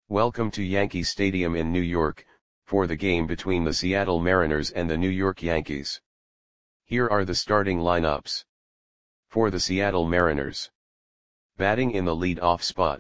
Welcome to Yankee Stadium in New York, for the game between the Seattle Mariners and the New York Yankees. Here are the starting lineups. For the Seattle Mariners. Batting in the lead-off spot.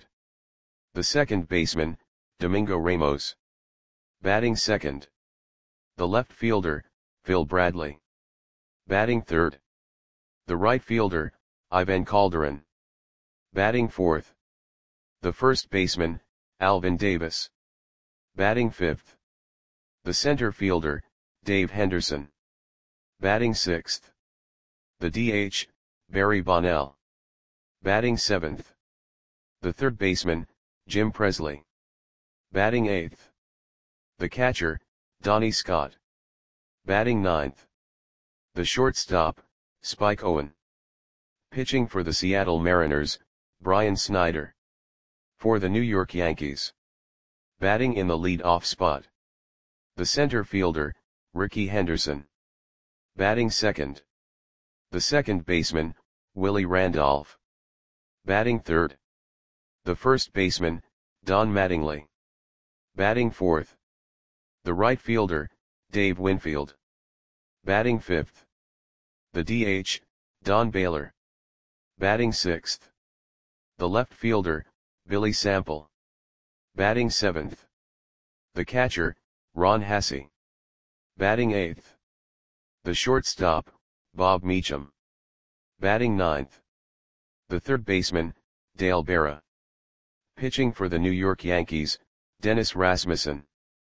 The second baseman, Domingo Ramos. Batting second. The left fielder, Phil Bradley. Batting third. The right fielder, Ivan Calderon. Batting fourth. The first baseman, Alvin Davis. Batting fifth. The center fielder, Dave Henderson. Batting sixth. The DH, Barry Bonnell. Batting seventh. The third baseman, Jim Presley. Batting eighth. The catcher, Donnie Scott. Batting ninth. The shortstop, Spike Owen. Pitching for the Seattle Mariners, Brian Snyder. For the New York Yankees. Batting in the lead-off spot. The center fielder, Rickey Henderson. Batting second. The second baseman, Willie Randolph. Batting third. The first baseman, Don Mattingly. Batting fourth. The right fielder, Dave Winfield. Batting fifth. The DH, Don Baylor. Batting sixth. The left fielder, Billy Sample. Batting seventh. The catcher, Ron Hassey. Batting eighth. The shortstop, Bob Meacham. Batting ninth. The third baseman, Dale Berra. Pitching for the New York Yankees, Dennis Rasmussen.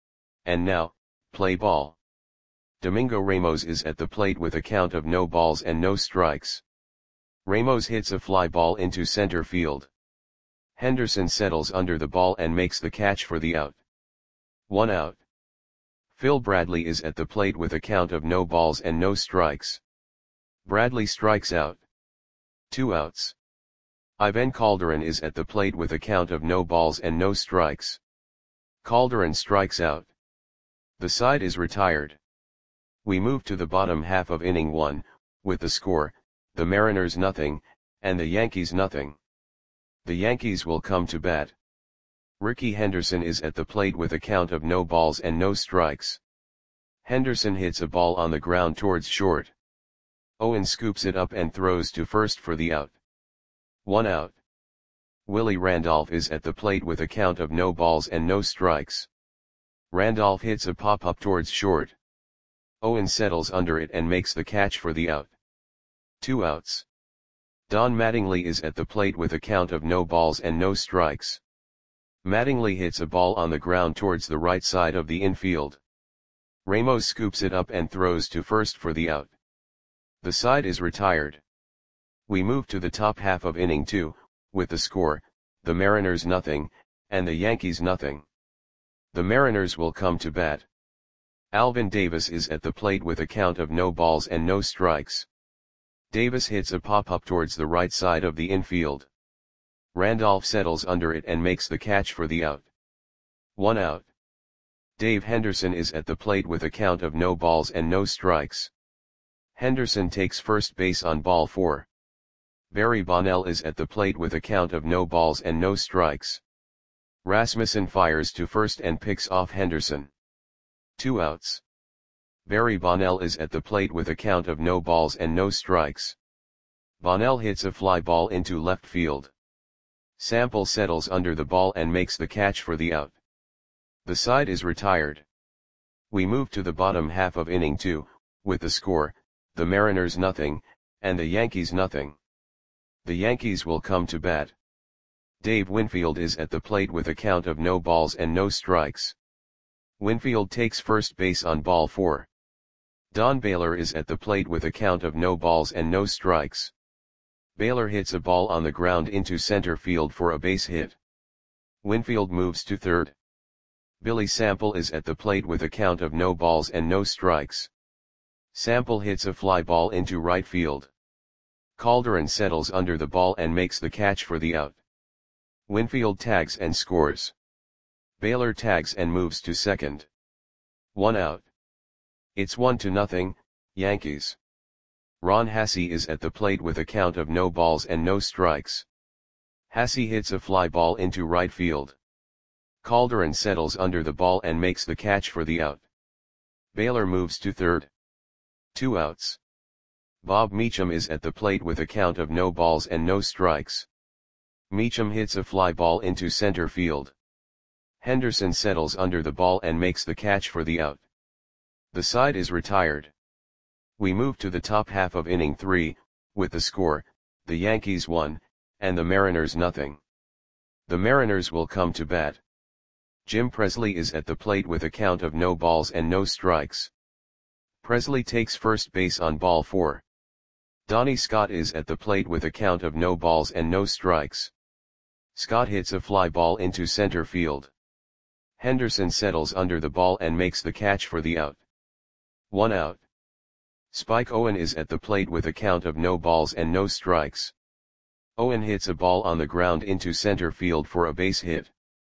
And now, play ball. Domingo Ramos is at the plate with a count of no balls and no strikes. Ramos hits a fly ball into center field. Henderson settles under the ball and makes the catch for the out. 1 out. Phil Bradley is at the plate with a count of no balls and no strikes. Bradley strikes out. 2 outs. Ivan Calderon is at the plate with a count of no balls and no strikes. Calderon strikes out. The side is retired. We move to the bottom half of inning 1, with the score, the Mariners nothing, and the Yankees nothing. The Yankees will come to bat. Rickey Henderson is at the plate with a count of no balls and no strikes. Henderson hits a ball on the ground towards short. Owen scoops it up and throws to first for the out. 1 out. Willie Randolph is at the plate with a count of no balls and no strikes. Randolph hits a pop-up towards short. Owen settles under it and makes the catch for the out. 2 outs. Don Mattingly is at the plate with a count of no balls and no strikes. Mattingly hits a ball on the ground towards the right side of the infield. Ramos scoops it up and throws to first for the out. The side is retired. We move to the top half of inning 2, with the score, the Mariners nothing, and the Yankees nothing. The Mariners will come to bat. Alvin Davis is at the plate with a count of no balls and no strikes. Davis hits a pop-up towards the right side of the infield. Randolph settles under it and makes the catch for the out. 1 out. Dave Henderson is at the plate with a count of no balls and no strikes. Henderson takes first base on ball 4. Barry Bonnell is at the plate with a count of no balls and no strikes. Rasmussen fires to first and picks off Henderson. 2 outs. Barry Bonnell is at the plate with a count of no balls and no strikes. Bonnell hits a fly ball into left field. Sample settles under the ball and makes the catch for the out. The side is retired. We move to the bottom half of inning 2, with the score, the Mariners nothing, and the Yankees nothing. The Yankees will come to bat. Dave Winfield is at the plate with a count of no balls and no strikes. Winfield takes first base on ball 4. Don Baylor is at the plate with a count of no balls and no strikes. Baylor hits a ball on the ground into center field for a base hit. Winfield moves to third. Billy Sample is at the plate with a count of no balls and no strikes. Sample hits a fly ball into right field. Calderon settles under the ball and makes the catch for the out. Winfield tags and scores. Baylor tags and moves to second. 1 out. It's 1-0, Yankees. Ron Hassey is at the plate with a count of no balls and no strikes. Hassey hits a fly ball into right field. Calderon settles under the ball and makes the catch for the out. Baylor moves to third. 2 outs. Bob Meacham is at the plate with a count of no balls and no strikes. Meacham hits a fly ball into center field. Henderson settles under the ball and makes the catch for the out. The side is retired. We move to the top half of inning 3, with the score, the Yankees 1, and the Mariners nothing. The Mariners will come to bat. Jim Presley is at the plate with a count of no balls and no strikes. Presley takes first base on ball 4. Donnie Scott is at the plate with a count of no balls and no strikes. Scott hits a fly ball into center field. Henderson settles under the ball and makes the catch for the out. 1 out. Spike Owen is at the plate with a count of no balls and no strikes. Owen hits a ball on the ground into center field for a base hit.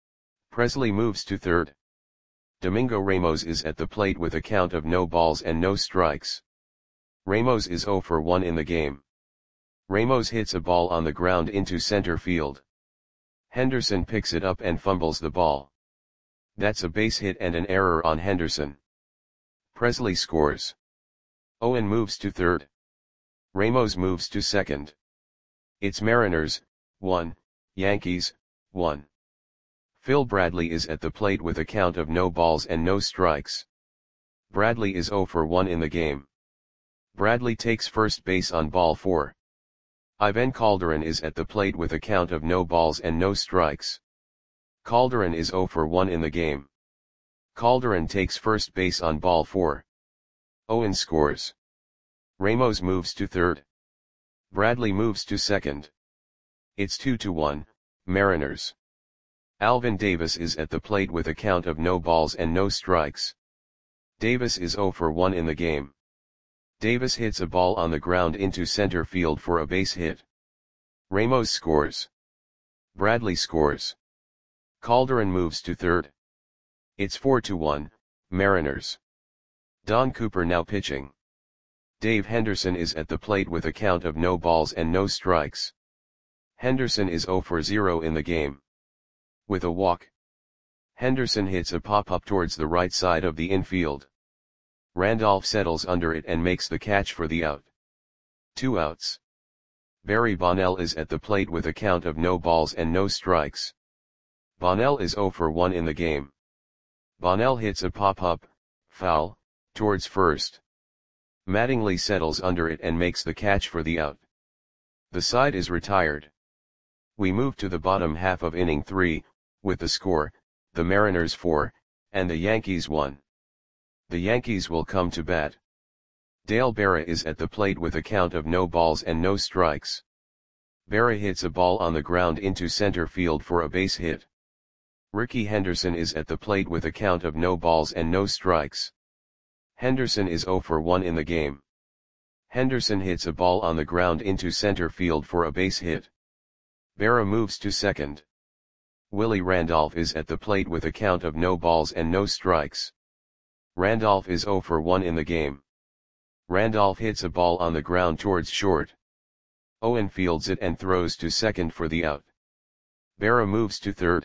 Presley moves to third. Domingo Ramos is at the plate with a count of no balls and no strikes. Ramos is 0 for 1 in the game. Ramos hits a ball on the ground into center field. Henderson picks it up and fumbles the ball. That's a base hit and an error on Henderson. Presley scores. Owen moves to third. Ramos moves to second. It's Mariners, 1, Yankees, 1. Phil Bradley is at the plate with a count of no balls and no strikes. Bradley is 0 for 1 in the game. Bradley takes first base on ball 4. Ivan Calderon is at the plate with a count of no balls and no strikes. Calderon is 0 for 1 in the game. Calderon takes first base on ball 4. Owen scores. Ramos moves to third. Bradley moves to second. It's 2-1, Mariners. Alvin Davis is at the plate with a count of no balls and no strikes. Davis is 0 for 1 in the game. Davis hits a ball on the ground into center field for a base hit. Ramos scores. Bradley scores. Calderon moves to third. It's 4-1, Mariners. Don Cooper now pitching. Dave Henderson is at the plate with a count of no balls and no strikes. Henderson is 0 for 0 in the game. With a walk. Henderson hits a pop-up towards the right side of the infield. Randolph settles under it and makes the catch for the out. 2 outs. Barry Bonnell is at the plate with a count of no balls and no strikes. Bonnell is 0 for 1 in the game. Bonnell hits a pop-up, foul, towards first. Mattingly settles under it and makes the catch for the out. The side is retired. We move to the bottom half of inning 3, with the score, the Mariners 4, and the Yankees 1. The Yankees will come to bat. Dale Berra is at the plate with a count of no balls and no strikes. Berra hits a ball on the ground into center field for a base hit. Ricky Henderson is at the plate with a count of no balls and no strikes. Henderson is 0 for 1 in the game. Henderson hits a ball on the ground into center field for a base hit. Berra moves to second. Willie Randolph is at the plate with a count of no balls and no strikes. Randolph is 0 for 1 in the game. Randolph hits a ball on the ground towards short. Owen fields it and throws to second for the out. Berra moves to third.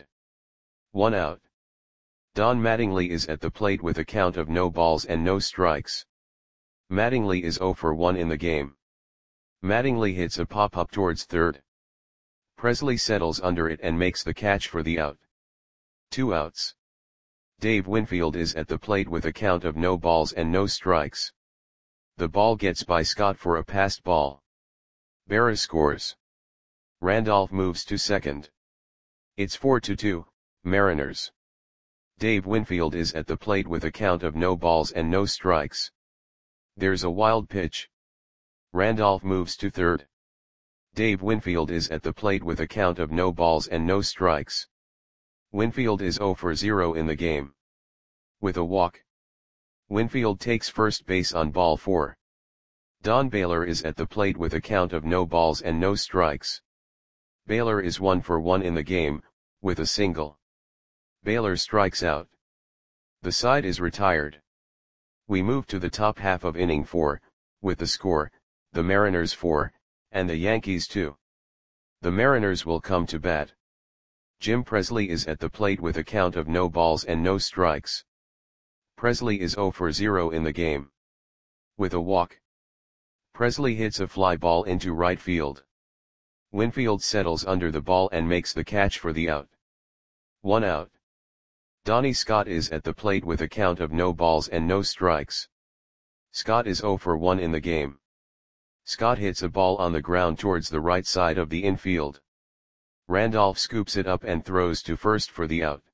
1 out. Don Mattingly is at the plate with a count of no balls and no strikes. Mattingly is 0 for 1 in the game. Mattingly hits a pop-up towards third. Presley settles under it and makes the catch for the out. 2 outs. Dave Winfield is at the plate with a count of no balls and no strikes. The ball gets by Scott for a passed ball. Berra scores. Randolph moves to second. It's 4-2, Mariners. Dave Winfield is at the plate with a count of no balls and no strikes. There's a wild pitch. Randolph moves to third. Dave Winfield is at the plate with a count of no balls and no strikes. Winfield is 0 for 0 in the game. With a walk. Winfield takes first base on ball 4. Don Baylor is at the plate with a count of no balls and no strikes. Baylor is 1 for 1 in the game, with a single. Baylor strikes out. The side is retired. We move to the top half of inning 4, with the score, the Mariners 4, and the Yankees 2. The Mariners will come to bat. Jim Presley is at the plate with a count of no balls and no strikes. Presley is 0 for 0 in the game. With a walk, Presley hits a fly ball into right field. Winfield settles under the ball and makes the catch for the out. 1 out. Donnie Scott is at the plate with a count of no balls and no strikes. Scott is 0 for 1 in the game. Scott hits a ball on the ground towards the right side of the infield. Randolph scoops it up and throws to first for the out.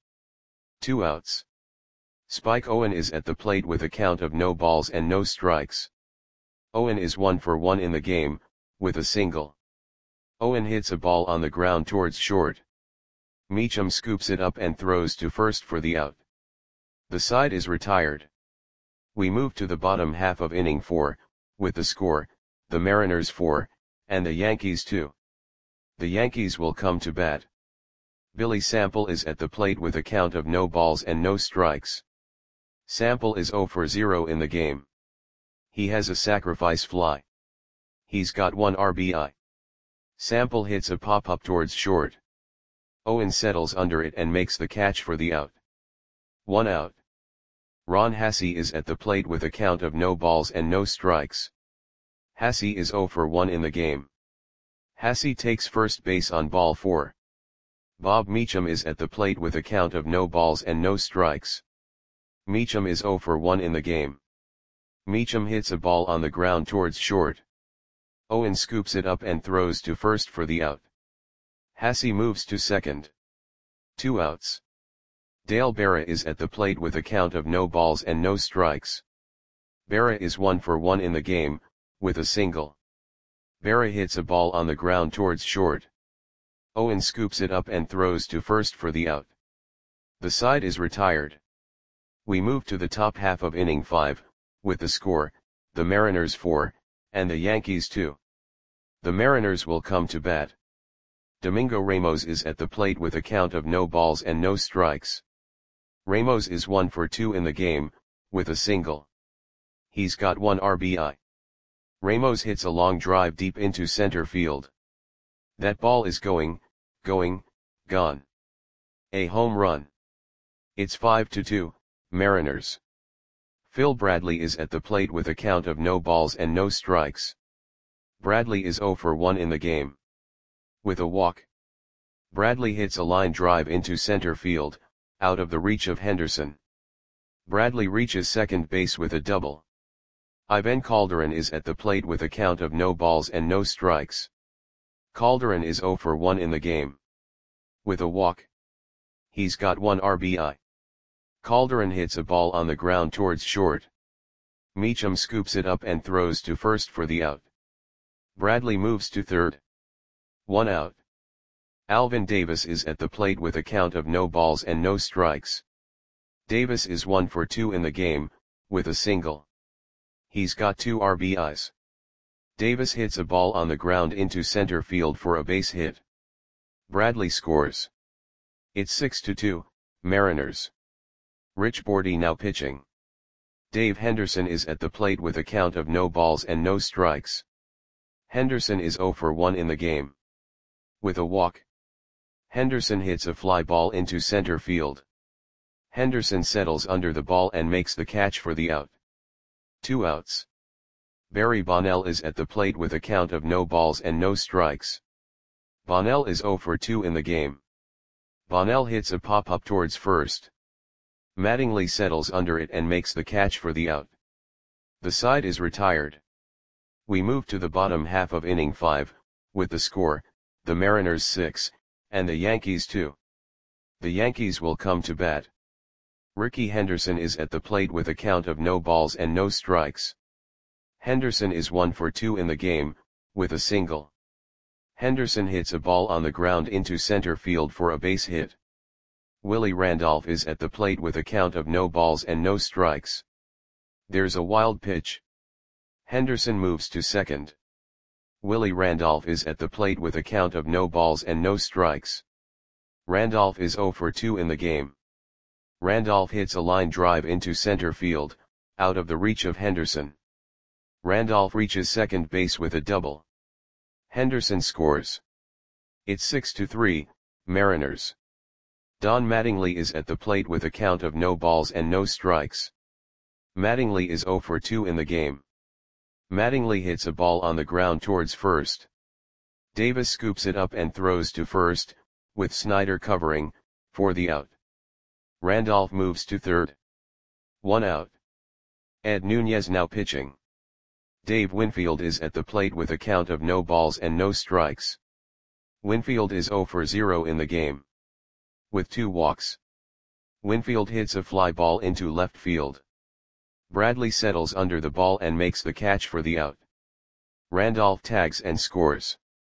2 outs. Spike Owen is at the plate with a count of no balls and no strikes. Owen is 1 for 1 in the game, with a single. Owen hits a ball on the ground towards short. Meacham scoops it up and throws to first for the out. The side is retired. We move to the bottom half of inning 4, with the score, the Mariners 4, and the Yankees 2. The Yankees will come to bat. Billy Sample is at the plate with a count of no balls and no strikes. Sample is 0 for 0 in the game. He has a sacrifice fly. He's got 1 RBI. Sample hits a pop-up towards short. Owen settles under it and makes the catch for the out. 1 out. Ron Hassey is at the plate with a count of no balls and no strikes. Hassey is 0 for 1 in the game. Hassey takes first base on ball 4. Bob Meacham is at the plate with a count of no balls and no strikes. Meacham is 0 for 1 in the game. Meacham hits a ball on the ground towards short. Owen scoops it up and throws to first for the out. Hassey moves to second. 2 outs. Dale Berra is at the plate with a count of no balls and no strikes. Berra is 1 for 1 in the game, with a single. Berra hits a ball on the ground towards short. Owen scoops it up and throws to first for the out. The side is retired. We move to the top half of inning 5, with the score, the Mariners 4, and the Yankees 2. The Mariners will come to bat. Domingo Ramos is at the plate with a count of no balls and no strikes. Ramos is 1 for 2 in the game, with a single. He's got 1 RBI. Ramos hits a long drive deep into center field. That ball is gone. A home run. It's 5-2, Mariners. Phil Bradley is at the plate with a count of no balls and no strikes. Bradley is 0 for 1 in the game. With a walk, Bradley hits a line drive into center field, out of the reach of Henderson. Bradley reaches second base with a double. Ivan Calderon is at the plate with a count of no balls and no strikes. Calderon is 0 for 1 in the game. With a walk, he's got 1 RBI. Calderon hits a ball on the ground towards short. Meacham scoops it up and throws to first for the out. Bradley moves to third. 1 out. Alvin Davis is at the plate with a count of no balls and no strikes. Davis is 1 for 2 in the game, with a single. He's got 2 RBIs. Davis hits a ball on the ground into center field for a base hit. Bradley scores. It's 6-2, Mariners. Rich Bordy now pitching. Dave Henderson is at the plate with a count of no balls and no strikes. Henderson is 0 for 1 in the game. With a walk, Henderson hits a fly ball into center field. Henderson settles under the ball and makes the catch for the out. 2 outs. Barry Bonnell is at the plate with a count of no balls and no strikes. Bonnell is 0 for 2 in the game. Bonnell hits a pop-up towards first. Mattingly settles under it and makes the catch for the out. The side is retired. We move to the bottom half of inning 5, with the score, the Mariners 6, and the Yankees 2. The Yankees will come to bat. Rickey Henderson is at the plate with a count of no balls and no strikes. Henderson is 1 for 2 in the game, with a single. Henderson hits a ball on the ground into center field for a base hit. Willie Randolph is at the plate with a count of no balls and no strikes. There's a wild pitch. Henderson moves to second. Willie Randolph is at the plate with a count of no balls and no strikes. Randolph is 0 for 2 in the game. Randolph hits a line drive into center field, out of the reach of Henderson. Randolph reaches second base with a double. Henderson scores. It's 6-3, Mariners. Don Mattingly is at the plate with a count of no balls and no strikes. Mattingly is 0 for 2 in the game. Mattingly hits a ball on the ground towards first. Davis scoops it up and throws to first, with Snyder covering, for the out. Randolph moves to third. 1 out. Ed Nunez now pitching. Dave Winfield is at the plate with a count of no balls and no strikes. Winfield is 0 for 0 in the game. With 2 walks. Winfield hits a fly ball into left field. Bradley settles under the ball and makes the catch for the out. Randolph tags and scores.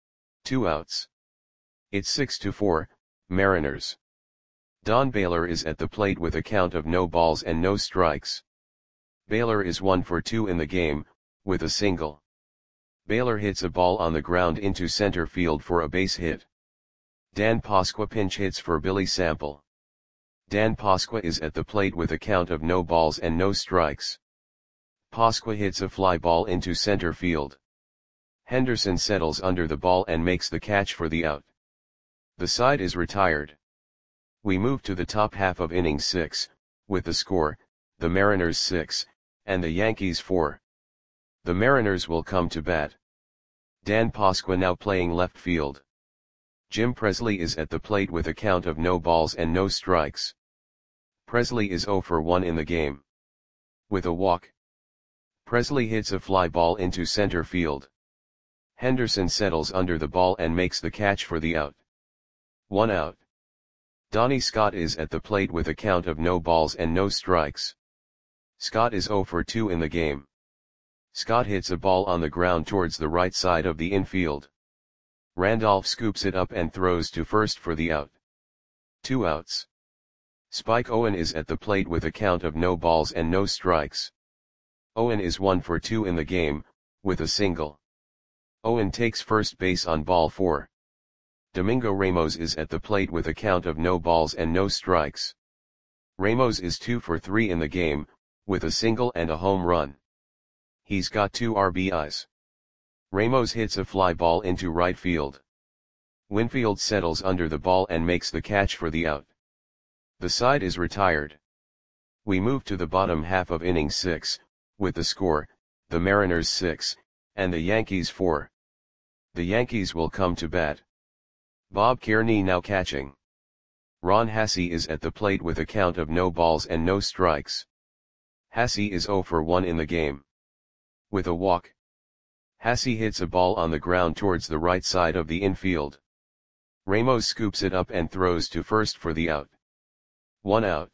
2 outs. It's 6-4, Mariners. Don Baylor is at the plate with a count of no balls and no strikes. Baylor is 1 for 2 in the game, with a single. Baylor hits a ball on the ground into center field for a base hit. Dan Pasqua pinch hits for Billy Sample. Dan Pasqua is at the plate with a count of no balls and no strikes. Pasqua hits a fly ball into center field. Henderson settles under the ball and makes the catch for the out. The side is retired. We move to the top half of inning 6, with the score, the Mariners 6, and the Yankees 4. The Mariners will come to bat. Dan Pasqua now playing left field. Jim Presley is at the plate with a count of no balls and no strikes. Presley is 0 for 1 in the game. With a walk. Presley hits a fly ball into center field. Henderson settles under the ball and makes the catch for the out. 1 out. Donnie Scott is at the plate with a count of no balls and no strikes. Scott is 0 for 2 in the game. Scott hits a ball on the ground towards the right side of the infield. Randolph scoops it up and throws to first for the out. 2 outs. Spike Owen is at the plate with a count of no balls and no strikes. Owen is 1 for 2 in the game, with a single. Owen takes first base on ball 4. Domingo Ramos is at the plate with a count of no balls and no strikes. Ramos is 2 for 3 in the game, with a single and a home run. He's got 2 RBIs. Ramos hits a fly ball into right field. Winfield settles under the ball and makes the catch for the out. The side is retired. We move to the bottom half of inning 6, with the score, the Mariners 6, and the Yankees 4. The Yankees will come to bat. Bob Kearney now catching. Ron Hassey is at the plate with a count of no balls and no strikes. Hassey is 0 for 1 in the game. With a walk. Hassey hits a ball on the ground towards the right side of the infield. Ramos scoops it up and throws to first for the out. 1 out.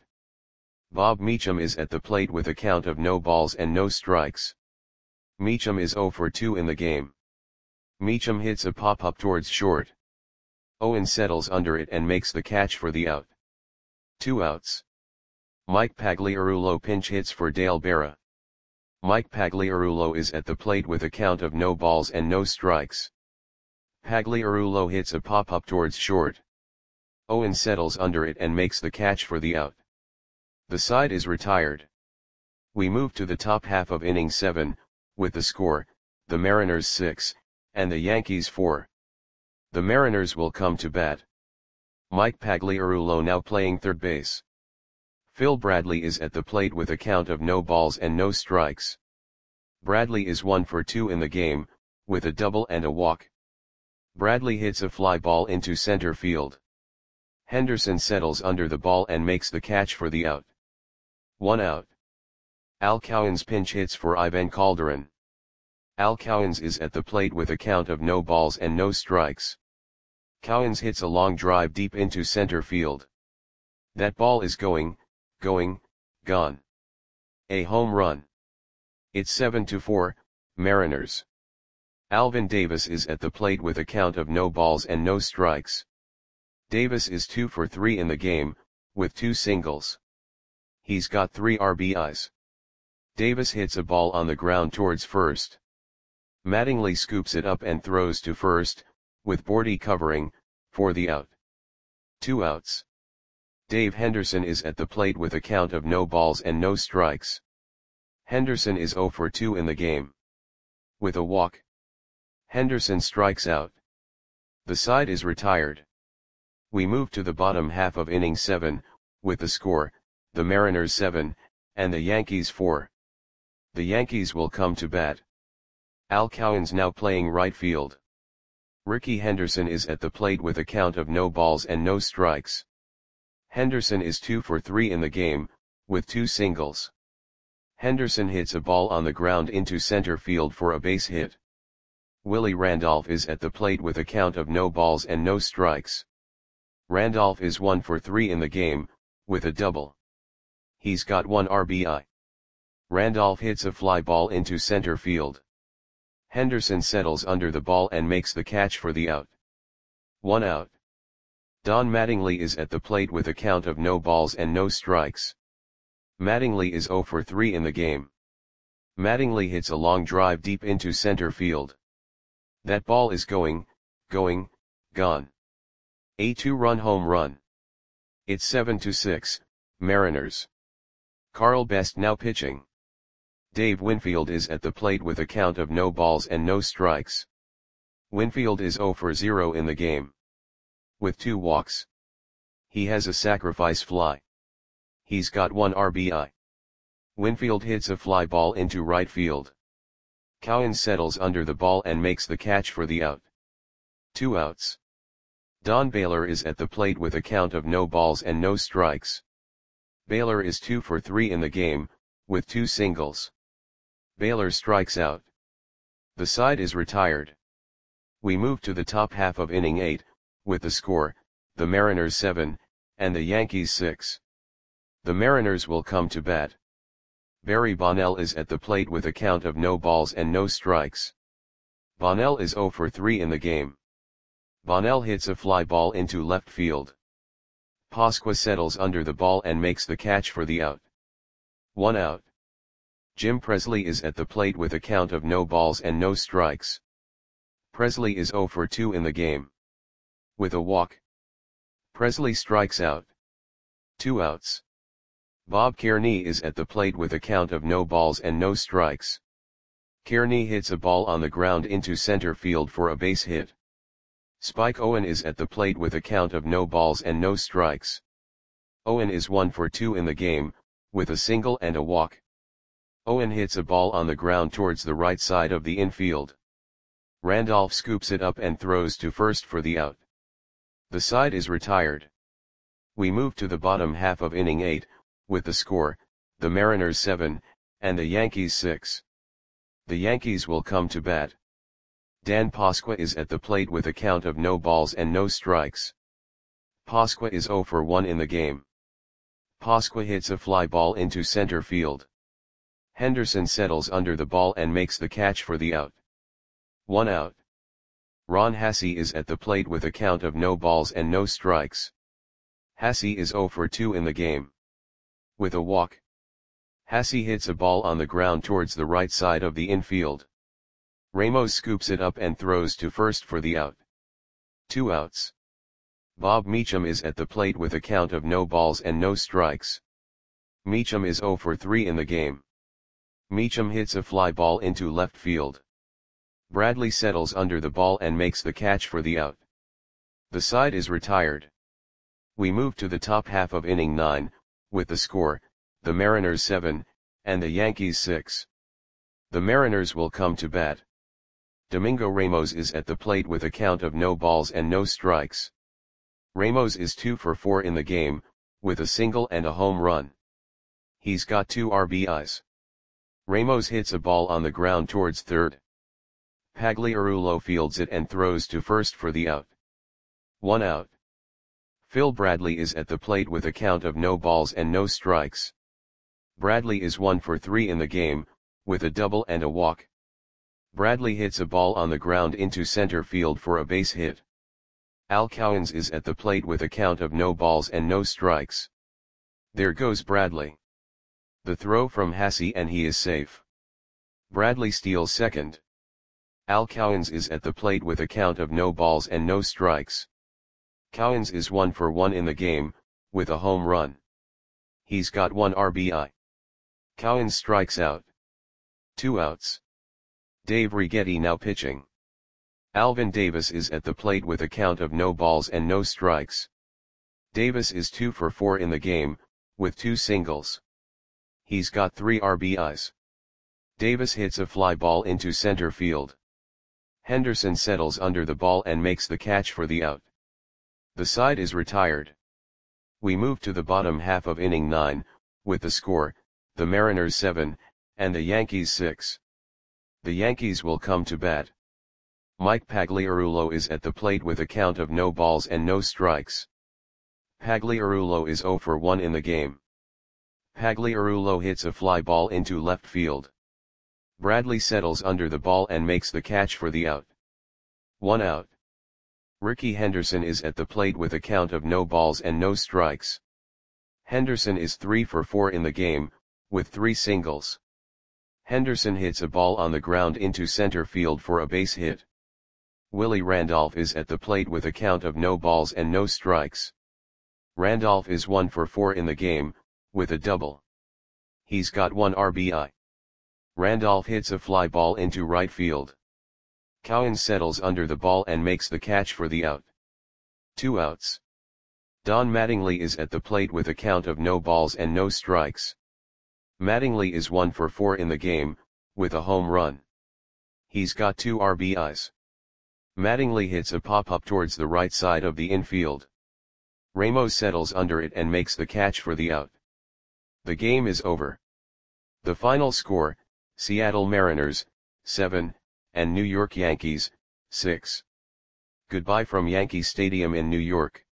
Bob Meacham is at the plate with a count of no balls and no strikes. Meacham is 0 for 2 in the game. Meacham hits a pop-up towards short. Owen settles under it and makes the catch for the out. 2 outs. Mike Pagliarulo pinch hits for Dale Berra. Mike Pagliarulo is at the plate with a count of no balls and no strikes. Pagliarulo hits a pop-up towards short. Owen settles under it and makes the catch for the out. The side is retired. We move to the top half of inning 7, with the score, the Mariners 6, and the Yankees 4. The Mariners will come to bat. Mike Pagliarulo now playing third base. Phil Bradley is at the plate with a count of no balls and no strikes. Bradley is 1 for 2 in the game, with a double and a walk. Bradley hits a fly ball into center field. Henderson settles under the ball and makes the catch for the out. 1 out. Al Cowens pinch hits for Ivan Calderon. Al Cowens is at the plate with a count of no balls and no strikes. Cowens hits a long drive deep into center field. That ball is gone. A home run. It's 7-4, Mariners. Alvin Davis is at the plate with a count of no balls and no strikes. Davis is 2 for 3 in the game, with 2 singles. He's got 3 RBIs. Davis hits a ball on the ground towards first. Mattingly scoops it up and throws to first, with Bordy covering, for the out. 2 outs. Dave Henderson is at the plate with a count of no balls and no strikes. Henderson is 0 for 2 in the game. With a walk. Henderson strikes out. The side is retired. We move to the bottom half of inning 7, with the score, the Mariners 7, and the Yankees 4. The Yankees will come to bat. Al Cowens now playing right field. Rickey Henderson is at the plate with a count of no balls and no strikes. Henderson is 2 for 3 in the game, with 2 singles. Henderson hits a ball on the ground into center field for a base hit. Willie Randolph is at the plate with a count of no balls and no strikes. Randolph is 1 for 3 in the game, with a double. He's got 1 RBI. Randolph hits a fly ball into center field. Henderson settles under the ball and makes the catch for the out. 1 out. Don Mattingly is at the plate with a count of no balls and no strikes. Mattingly is 0 for 3 in the game. Mattingly hits a long drive deep into center field. That ball is gone. A 2-run home run. It's 7-6, Mariners. Carl Best now pitching. Dave Winfield is at the plate with a count of no balls and no strikes. Winfield is 0 for 0 in the game, with 2 walks. He has a sacrifice fly. He's got 1 RBI. Winfield hits a fly ball into right field. Cowens settles under the ball and makes the catch for the out. 2 outs. Don Baylor is at the plate with a count of no balls and no strikes. Baylor is 2 for 3 in the game, with 2 singles. Baylor strikes out. The side is retired. We move to the top half of inning 8, with the score, the Mariners 7, and the Yankees 6. The Mariners will come to bat. Barry Bonnell is at the plate with a count of no balls and no strikes. Bonnell is 0 for 3 in the game. Bonnell hits a fly ball into left field. Pasqua settles under the ball and makes the catch for the out. 1 out. Jim Presley is at the plate with a count of no balls and no strikes. Presley is 0 for 2 in the game, with a walk. Presley strikes out. 2 outs. Bob Kearney is at the plate with a count of no balls and no strikes. Kearney hits a ball on the ground into center field for a base hit. Spike Owen is at the plate with a count of no balls and no strikes. Owen is 1 for 2 in the game, with a single and a walk. Owen hits a ball on the ground towards the right side of the infield. Randolph scoops it up and throws to first for the out. The side is retired. We move to the bottom half of inning 8, with the score, the Mariners 7, and the Yankees 6. The Yankees will come to bat. Dan Pasqua is at the plate with a count of no balls and no strikes. Pasqua is 0 for 1 in the game. Pasqua hits a fly ball into center field. Henderson settles under the ball and makes the catch for the out. 1 out. Ron Hassey is at the plate with a count of no balls and no strikes. Hassey is 0 for 2 in the game, with a walk. Hassey hits a ball on the ground towards the right side of the infield. Ramos scoops it up and throws to first for the out. 2 outs. Bob Meacham is at the plate with a count of no balls and no strikes. Meacham is 0 for 3 in the game. Meacham hits a fly ball into left field. Bradley settles under the ball and makes the catch for the out. The side is retired. We move to the top half of inning 9, with the score, the Mariners 7, and the Yankees 6. The Mariners will come to bat. Domingo Ramos is at the plate with a count of no balls and no strikes. Ramos is 2 for 4 in the game, with a single and a home run. He's got 2 RBIs. Ramos hits a ball on the ground towards third. Pagliarulo fields it and throws to first for the out. 1 out. Phil Bradley is at the plate with a count of no balls and no strikes. Bradley is 1 for 3 in the game, with a double and a walk. Bradley hits a ball on the ground into center field for a base hit. Al Cowens is at the plate with a count of no balls and no strikes. There goes Bradley. The throw from Hassey and he is safe. Bradley steals second. Al Cowens is at the plate with a count of no balls and no strikes. Cowens is 1 for 1 in the game, with a home run. He's got 1 RBI. Cowens strikes out. 2 outs. Dave Righetti now pitching. Alvin Davis is at the plate with a count of no balls and no strikes. Davis is 2 for 4 in the game, with 2 singles. He's got 3 RBIs. Davis hits a fly ball into center field. Henderson settles under the ball and makes the catch for the out. The side is retired. We move to the bottom half of inning 9, with the score, the Mariners 7, and the Yankees 6. The Yankees will come to bat. Mike Pagliarulo is at the plate with a count of no balls and no strikes. Pagliarulo is 0 for 1 in the game. Pagliarulo hits a fly ball into left field. Bradley settles under the ball and makes the catch for the out. 1 out. Rickey Henderson is at the plate with a count of no balls and no strikes. Henderson is 3 for 4 in the game, with 3 singles. Henderson hits a ball on the ground into center field for a base hit. Willie Randolph is at the plate with a count of no balls and no strikes. Randolph is 1 for 4 in the game, with a double. He's got 1 RBI. Randolph hits a fly ball into right field. Cowan settles under the ball and makes the catch for the out. 2 outs. Don Mattingly is at the plate with a count of no balls and no strikes. Mattingly is 1 for 4 in the game, with a home run. He's got 2 RBIs. Mattingly hits a pop-up towards the right side of the infield. Ramos settles under it and makes the catch for the out. The game is over. The final score, Seattle Mariners, 7, and New York Yankees, 6. Goodbye from Yankee Stadium in New York.